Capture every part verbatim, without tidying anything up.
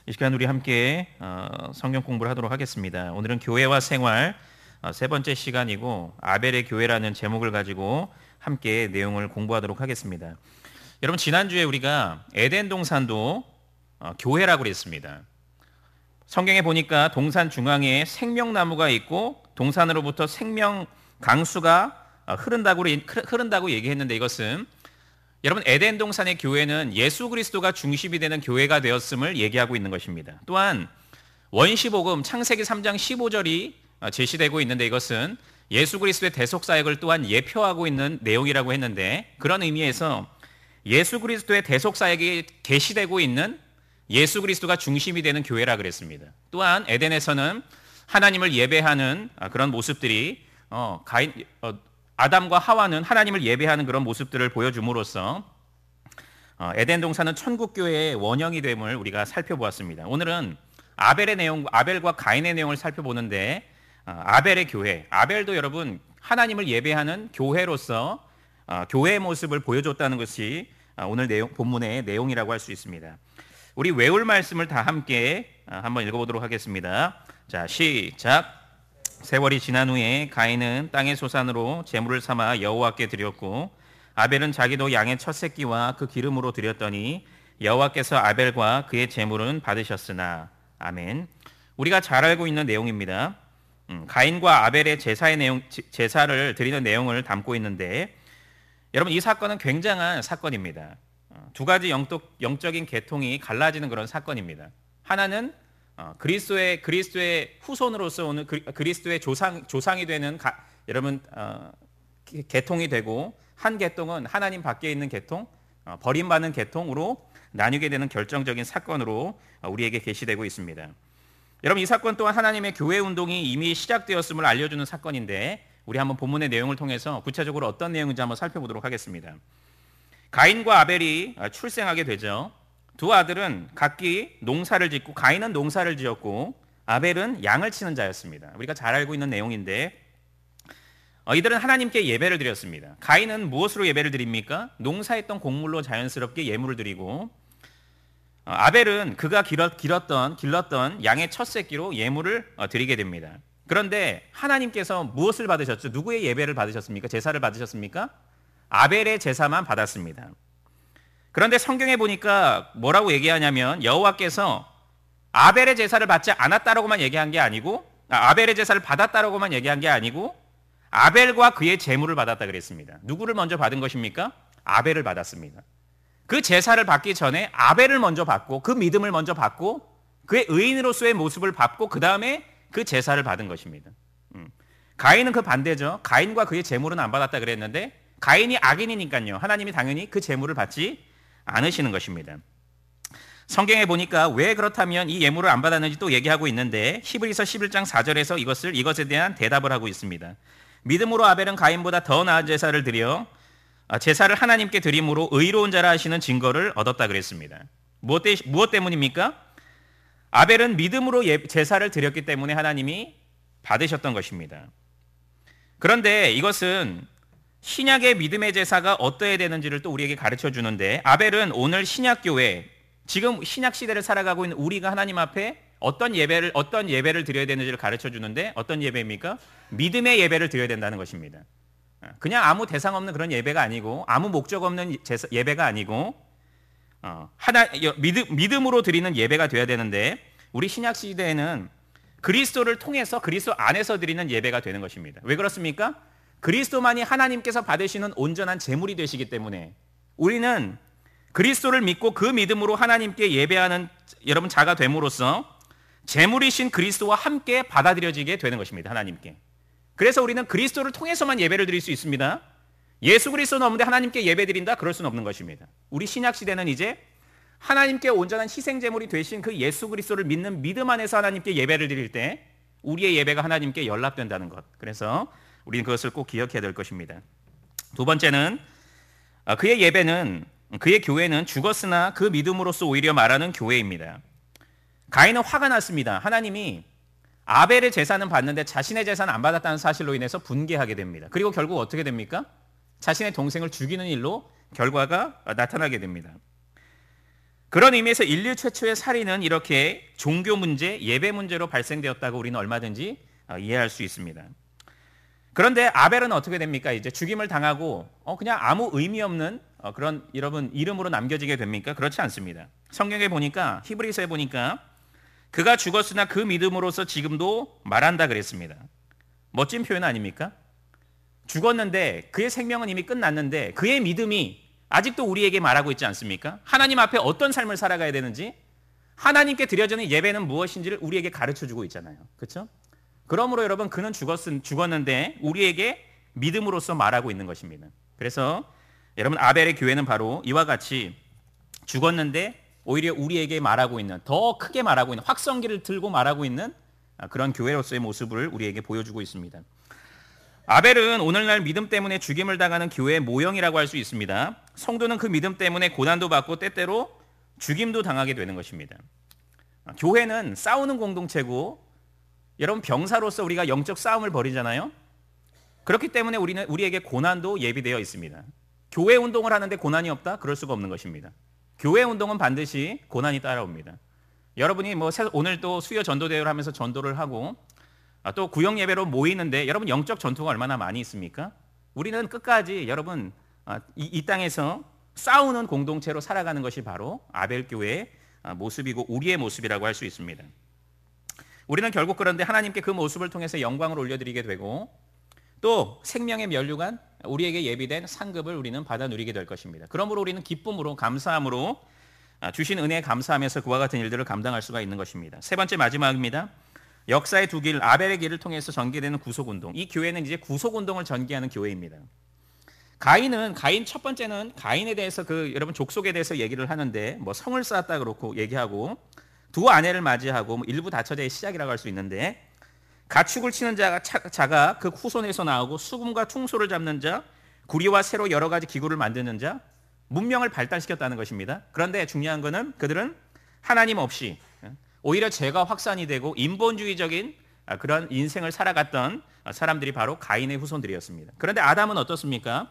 이 시간 우리 함께 어, 성경 공부를 하도록 하겠습니다. 오늘은 교회와 생활 어, 세 번째 시간이고 아벨의 교회라는 제목을 가지고 함께 내용을 공부하도록 하겠습니다. 여러분, 지난주에 우리가 에덴 동산도 어, 교회라고 그랬습니다. 성경에 보니까 동산 중앙에 생명나무가 있고 동산으로부터 생명 강수가 어, 흐른다고, 흐른다고 얘기했는데, 이것은 여러분, 에덴 동산의 교회는 예수 그리스도가 중심이 되는 교회가 되었음을 얘기하고 있는 것입니다. 또한 원시복음 창세기 삼 장 십오 절이 제시되고 있는데, 이것은 예수 그리스도의 대속사역을 또한 예표하고 있는 내용이라고 했는데, 그런 의미에서 예수 그리스도의 대속사역이 계시되고 있는 예수 그리스도가 중심이 되는 교회라 그랬습니다. 또한 에덴에서는 하나님을 예배하는 그런 모습들이 어, 가인, 어, 아담과 하와는 하나님을 예배하는 그런 모습들을 보여줌으로써 어, 에덴 동산은 천국교회의 원형이 됨을 우리가 살펴보았습니다. 오늘은 아벨의 내용, 아벨과 가인의 내용을 살펴보는데, 어, 아벨의 교회, 아벨도 여러분 하나님을 예배하는 교회로서 어, 교회의 모습을 보여줬다는 것이 어, 오늘 내용, 본문의 내용이라고 할 수 있습니다. 우리 외울 말씀을 다 함께 어, 한번 읽어보도록 하겠습니다. 자, 시작. 세월이 지난 후에 가인은 땅의 소산으로 제물을 삼아 여호와께 드렸고, 아벨은 자기도 양의 첫 새끼와 그 기름으로 드렸더니 여호와께서 아벨과 그의 제물은 받으셨으나. 아멘. 우리가 잘 알고 있는 내용입니다. 음, 가인과 아벨의 제사의 내용, 제사를 드리는 내용을 담고 있는데, 여러분, 이 사건은 굉장한 사건입니다. 어, 두 가지 영적, 영적인 계통이 갈라지는 그런 사건입니다. 하나는 어, 그리스도의 그리스도의 후손으로서 오는 그, 그리스도의 조상 조상이 되는 가, 여러분 어, 계통이 되고, 한 계통은 하나님 밖에 있는 계통, 어, 버림받는 계통으로 나뉘게 되는 결정적인 사건으로 어, 우리에게 계시되고 있습니다. 여러분, 이 사건 또한 하나님의 교회 운동이 이미 시작되었음을 알려주는 사건인데, 우리 한번 본문의 내용을 통해서 구체적으로 어떤 내용인지 한번 살펴보도록 하겠습니다. 가인과 아벨이 출생하게 되죠. 두 아들은 각기 농사를 짓고, 가인은 농사를 지었고 아벨은 양을 치는 자였습니다. 우리가 잘 알고 있는 내용인데, 어, 이들은 하나님께 예배를 드렸습니다. 가인은 무엇으로 예배를 드립니까? 농사했던 곡물로 자연스럽게 예물을 드리고, 어, 아벨은 그가 길었, 길었던, 길렀던 양의 첫 새끼로 예물을 어, 드리게 됩니다. 그런데 하나님께서 무엇을 받으셨죠? 누구의 예배를 받으셨습니까? 제사를 받으셨습니까? 아벨의 제사만 받았습니다. 그런데 성경에 보니까 뭐라고 얘기하냐면, 여호와께서 아벨의 제사를 받지 않았다라고만 얘기한 게 아니고, 아, 아벨의 제사를 받았다라고만 얘기한 게 아니고, 아벨과 그의 제물을 받았다 그랬습니다. 누구를 먼저 받은 것입니까? 아벨을 받았습니다. 그 제사를 받기 전에 아벨을 먼저 받고, 그 믿음을 먼저 받고, 그의 의인으로서의 모습을 받고, 그 다음에 그 제사를 받은 것입니다. 음. 가인은 그 반대죠. 가인과 그의 제물은 안 받았다 그랬는데, 가인이 악인이니까요, 하나님이 당연히 그 제물을 받지 않으시는 것입니다. 성경에 보니까 왜 그렇다면 이 예물을 안 받았는지 또 얘기하고 있는데, 히브리서 십일 장 사 절에서 이것을 이것에 대한 대답을 하고 있습니다. 믿음으로 아벨은 가인보다 더 나은 제사를 드려 제사를 하나님께 드림으로 의로운 자라 하시는 증거를 얻었다 그랬습니다. 무엇, 때, 무엇 때문입니까? 아벨은 믿음으로 예, 제사를 드렸기 때문에 하나님이 받으셨던 것입니다. 그런데 이것은 신약의 믿음의 제사가 어떠해야 되는지를 또 우리에게 가르쳐 주는데, 아벨은 오늘 신약교회, 지금 신약 시대를 살아가고 있는 우리가 하나님 앞에 어떤 예배를 어떤 예배를 드려야 되는지를 가르쳐 주는데, 어떤 예배입니까? 믿음의 예배를 드려야 된다는 것입니다. 그냥 아무 대상 없는 그런 예배가 아니고, 아무 목적 없는 제사, 예배가 아니고, 어, 하나 믿음, 믿음으로 드리는 예배가 되어야 되는데, 우리 신약 시대에는 그리스도를 통해서 그리스도 안에서 드리는 예배가 되는 것입니다. 왜 그렇습니까? 그리스도만이 하나님께서 받으시는 온전한 제물이 되시기 때문에, 우리는 그리스도를 믿고 그 믿음으로 하나님께 예배하는 여러분 자가 됨으로써 제물이신 그리스도와 함께 받아들여지게 되는 것입니다. 하나님께. 그래서 우리는 그리스도를 통해서만 예배를 드릴 수 있습니다. 예수 그리스도는 없는데 하나님께 예배 드린다? 그럴 수는 없는 것입니다. 우리 신약 시대는 이제 하나님께 온전한 희생 제물이 되신 그 예수 그리스도를 믿는 믿음 안에서 하나님께 예배를 드릴 때 우리의 예배가 하나님께 연락된다는 것. 그래서 우리는 그것을 꼭 기억해야 될 것입니다. 두 번째는 그의 예배는, 그의 교회는 죽었으나 그 믿음으로서 오히려 말하는 교회입니다. 가인은 화가 났습니다. 하나님이 아벨의 제사는 받는데 자신의 제사는 안 받았다는 사실로 인해서 분개하게 됩니다. 그리고 결국 어떻게 됩니까? 자신의 동생을 죽이는 일로 결과가 나타나게 됩니다. 그런 의미에서 인류 최초의 살인은 이렇게 종교 문제, 예배 문제로 발생되었다고 우리는 얼마든지 이해할 수 있습니다. 그런데 아벨은 어떻게 됩니까? 이제 죽임을 당하고 어 그냥 아무 의미 없는 어 그런 여러분 이름으로 남겨지게 됩니까? 그렇지 않습니다. 성경에 보니까 히브리서에 보니까 그가 죽었으나 그 믿음으로서 지금도 말한다 그랬습니다. 멋진 표현 아닙니까? 죽었는데 그의 생명은 이미 끝났는데 그의 믿음이 아직도 우리에게 말하고 있지 않습니까? 하나님 앞에 어떤 삶을 살아가야 되는지, 하나님께 드려지는 예배는 무엇인지를 우리에게 가르쳐주고 있잖아요. 그렇죠? 그러므로 여러분 그는 죽었, 죽었는데 우리에게 믿음으로써 말하고 있는 것입니다. 그래서 여러분 아벨의 교회는 바로 이와 같이 죽었는데 오히려 우리에게 말하고 있는, 더 크게 말하고 있는, 확성기를 들고 말하고 있는 그런 교회로서의 모습을 우리에게 보여주고 있습니다. 아벨은 오늘날 믿음 때문에 죽임을 당하는 교회의 모형이라고 할 수 있습니다. 성도는 그 믿음 때문에 고난도 받고 때때로 죽임도 당하게 되는 것입니다. 교회는 싸우는 공동체고 여러분 병사로서 우리가 영적 싸움을 벌이잖아요. 그렇기 때문에 우리는 우리에게 고난도 예비되어 있습니다. 교회 운동을 하는데 고난이 없다? 그럴 수가 없는 것입니다. 교회 운동은 반드시 고난이 따라옵니다. 여러분이 뭐 오늘 또 수요 전도대회를 하면서 전도를 하고 또 구역 예배로 모이는데 여러분 영적 전투가 얼마나 많이 있습니까? 우리는 끝까지 여러분 이, 이 땅에서 싸우는 공동체로 살아가는 것이 바로 아벨 교회의 모습이고 우리의 모습이라고 할 수 있습니다. 우리는 결국 그런데 하나님께 그 모습을 통해서 영광을 올려드리게 되고 또 생명의 면류관 우리에게 예비된 상급을 우리는 받아 누리게 될 것입니다. 그러므로 우리는 기쁨으로 감사함으로 주신 은혜에 감사하면서 그와 같은 일들을 감당할 수가 있는 것입니다. 세 번째 마지막입니다. 역사의 두 길, 아벨의 길을 통해서 전개되는 구속운동. 이 교회는 이제 구속운동을 전개하는 교회입니다. 가인은 가인 첫 번째는 가인에 대해서 그 여러분 족속에 대해서 얘기를 하는데 뭐 성을 쌓았다 그렇고 얘기하고 두 아내를 맞이하고 뭐 일부 다처제의 시작이라고 할 수 있는데 가축을 치는 자가, 자가 그 후손에서 나오고 수금과 퉁소를 잡는 자, 구리와 새로 여러 가지 기구를 만드는 자, 문명을 발달시켰다는 것입니다. 그런데 중요한 것은 그들은 하나님 없이 오히려 죄가 확산이 되고 인본주의적인 그런 인생을 살아갔던 사람들이 바로 가인의 후손들이었습니다. 그런데 아담은 어떻습니까?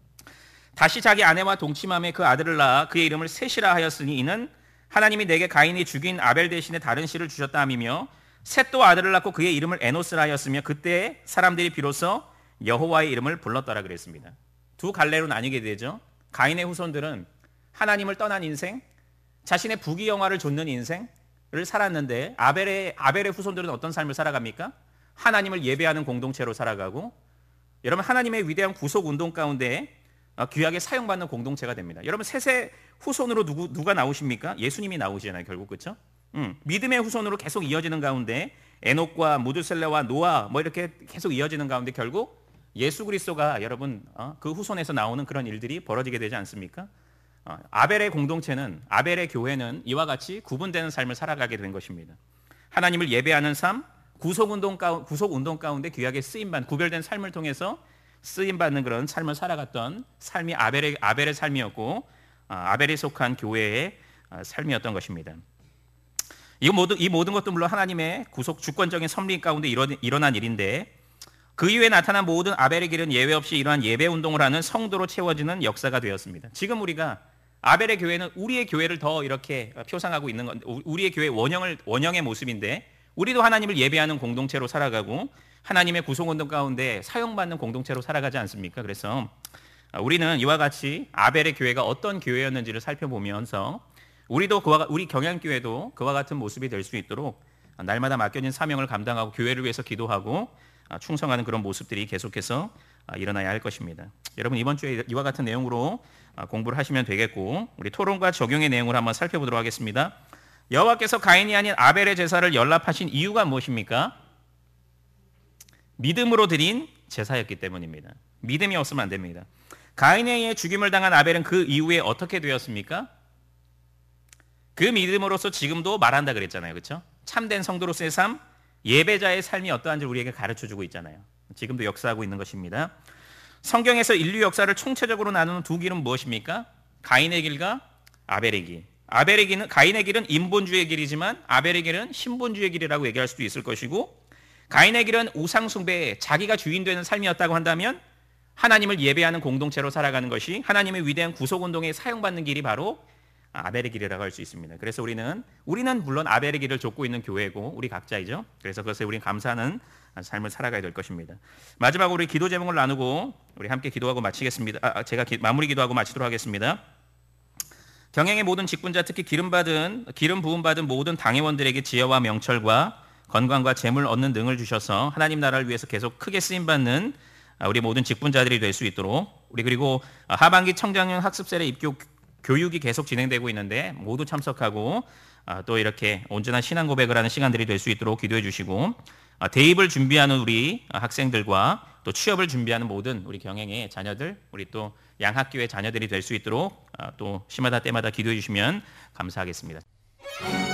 다시 자기 아내와 동침함에 그 아들을 낳아 그의 이름을 셋이라 하였으니 이는 하나님이 내게 가인이 죽인 아벨 대신에 다른 씨를 주셨다 하며 셋도 아들을 낳고 그의 이름을 에노스라 하였으며 그때 사람들이 비로소 여호와의 이름을 불렀더라 그랬습니다. 두 갈래로 나뉘게 되죠. 가인의 후손들은 하나님을 떠난 인생, 자신의 부귀영화를 좇는 인생을 살았는데 아벨의, 아벨의 후손들은 어떤 삶을 살아갑니까? 하나님을 예배하는 공동체로 살아가고 여러분 하나님의 위대한 구속운동 가운데 귀하게 사용받는 공동체가 됩니다. 여러분 셋의 후손으로 누구, 누가 나오십니까? 예수님이 나오시잖아요. 결국 그렇죠? 음, 믿음의 후손으로 계속 이어지는 가운데 에녹과 무드셀레와 노아 뭐 이렇게 계속 이어지는 가운데 결국 예수 그리스도가 여러분 어, 그 후손에서 나오는 그런 일들이 벌어지게 되지 않습니까? 어, 아벨의 공동체는 아벨의 교회는 이와 같이 구분되는 삶을 살아가게 된 것입니다. 하나님을 예배하는 삶, 구속운동, 가운, 구속운동 가운데 귀하게 쓰임받는 구별된 삶을 통해서 쓰임받는 그런 삶을 살아갔던 삶이 아벨의, 아벨의 삶이었고 어, 아벨에 속한 교회의 어, 삶이었던 것입니다. 이 모든, 이 모든 것도 물론 하나님의 구속 주권적인 섭리 가운데 일어, 일어난 일인데 그 이후에 나타난 모든 아벨의 길은 예외 없이 이러한 예배 운동을 하는 성도로 채워지는 역사가 되었습니다. 지금 우리가 아벨의 교회는 우리의 교회를 더 이렇게 표상하고 있는 건 우리의 교회 원형을 원형의 모습인데 우리도 하나님을 예배하는 공동체로 살아가고 하나님의 구속 운동 가운데 사용받는 공동체로 살아가지 않습니까? 그래서 우리는 이와 같이 아벨의 교회가 어떤 교회였는지를 살펴보면서 우리도 그와 우리 경양교회도 그와 같은 모습이 될 수 있도록 날마다 맡겨진 사명을 감당하고 교회를 위해서 기도하고 충성하는 그런 모습들이 계속해서 일어나야 할 것입니다. 여러분 이번 주에 이와 같은 내용으로 공부를 하시면 되겠고 우리 토론과 적용의 내용을 한번 살펴보도록 하겠습니다. 여호와께서 가인이 아닌 아벨의 제사를 연락하신 이유가 무엇입니까? 믿음으로 드린 제사였기 때문입니다. 믿음이 없으면 안 됩니다. 가인에 의해 죽임을 당한 아벨은 그 이후에 어떻게 되었습니까? 그 믿음으로서 지금도 말한다 그랬잖아요. 그렇죠? 참된 성도로서의 삶, 예배자의 삶이 어떠한지 우리에게 가르쳐주고 있잖아요. 지금도 역사하고 있는 것입니다. 성경에서 인류 역사를 총체적으로 나누는 두 길은 무엇입니까? 가인의 길과 아벨의 길. 아벨의 길은, 가인의 길은 인본주의의 길이지만 아벨의 길은 신본주의의 길이라고 얘기할 수도 있을 것이고 가인의 길은 우상숭배에 자기가 주인 되는 삶이었다고 한다면 하나님을 예배하는 공동체로 살아가는 것이 하나님의 위대한 구속운동에 사용받는 길이 바로 아벨의 길이라고 할 수 있습니다. 그래서 우리는 우리는 물론 아벨의 길을 좇고 있는 교회고 우리 각자이죠. 그래서 그것에 우리는 감사하는 삶을 살아가야 될 것입니다. 마지막으로 우리 기도 제목을 나누고 우리 함께 기도하고 마치겠습니다. 아, 제가 기, 마무리 기도하고 마치도록 하겠습니다. 경영의 모든 직분자, 특히 기름 받은 기름 부음 받은 모든 당회원들에게 지혜와 명철과 건강과 재물 얻는 능을 주셔서 하나님 나라를 위해서 계속 크게 쓰임 받는 우리 모든 직분자들이 될 수 있도록 우리 그리고 하반기 청장년 학습세례 입교 교육이 계속 진행되고 있는데 모두 참석하고 또 이렇게 온전한 신앙 고백을 하는 시간들이 될 수 있도록 기도해 주시고 대입을 준비하는 우리 학생들과 또 취업을 준비하는 모든 우리 경영의 자녀들, 우리 또 양학교의 자녀들이 될 수 있도록 또 시마다 때마다 기도해 주시면 감사하겠습니다.